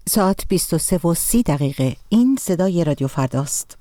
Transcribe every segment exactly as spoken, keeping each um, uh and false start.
ساعت بیست و سه و سی دقیقه. این صدای رادیو فرداست.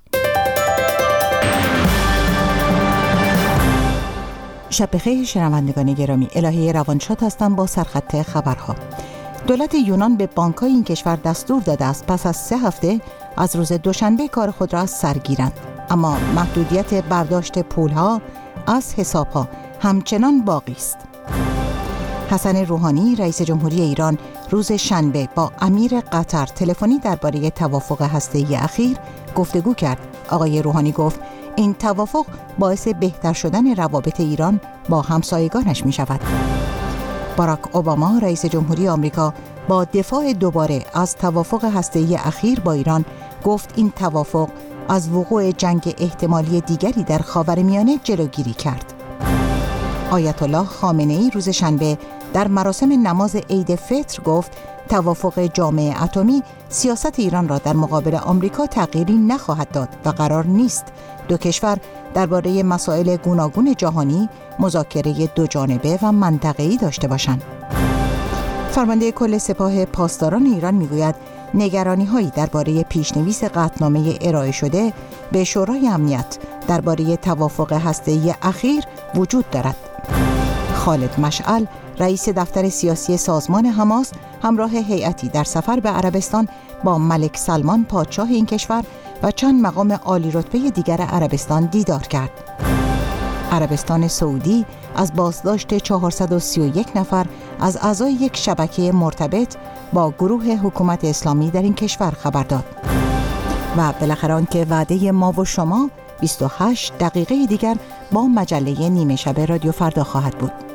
شب بخیر شنوندگان گرامی، الهه روانشاد هستم با سرخط خبرها. دولت یونان به بانک‌های این کشور دستور داده است پس از سه هفته از روز دوشنبه کار خود را از سر گیرند، اما محدودیت برداشت پولها از حسابها همچنان باقی است. حسن روحانی رئیس جمهوری ایران روز شنبه با امیر قطر تلفنی درباره توافق هسته‌ای اخیر گفتگو کرد. آقای روحانی گفت این توافق باعث بهتر شدن روابط ایران با همسایگانش می شود. باراک اوباما رئیس جمهوری آمریکا با دفاع دوباره از توافق هسته‌ای اخیر با ایران گفت این توافق از وقوع جنگ احتمالی دیگری در خاورمیانه جلوگیری کرد. آیت الله خامنه‌ای روز شنبه در مراسم نماز عید فطر گفت توافق جامعه اتمی سیاست ایران را در مقابل آمریکا تغییری نخواهد داد و قرار نیست دو کشور درباره مسائل گوناگون جهانی مذاکره دو جانبه و منطقه‌ای داشته باشند. فرمانده کل سپاه پاسداران ایران میگوید نگرانی‌هایی درباره پیشنویس قطعنامه ارائه شده به شورای امنیت درباره توافق هسته‌ای اخیر وجود دارد. خالد مشعل رئیس دفتر سیاسی سازمان حماس همراه هیئتی در سفر به عربستان با ملک سلمان پادشاه این کشور و چند مقام عالی رتبه دیگر عربستان دیدار کرد. عربستان سعودی از بازداشت چهارصد و سی و یک نفر از اعضای یک شبکه مرتبط با گروه حکومت اسلامی در این کشور خبر داد. و بالاخره آنکه وعده ما و شما بیست و هشت دقیقه دیگر با مجله نیمه شب رادیو فردا خواهد بود.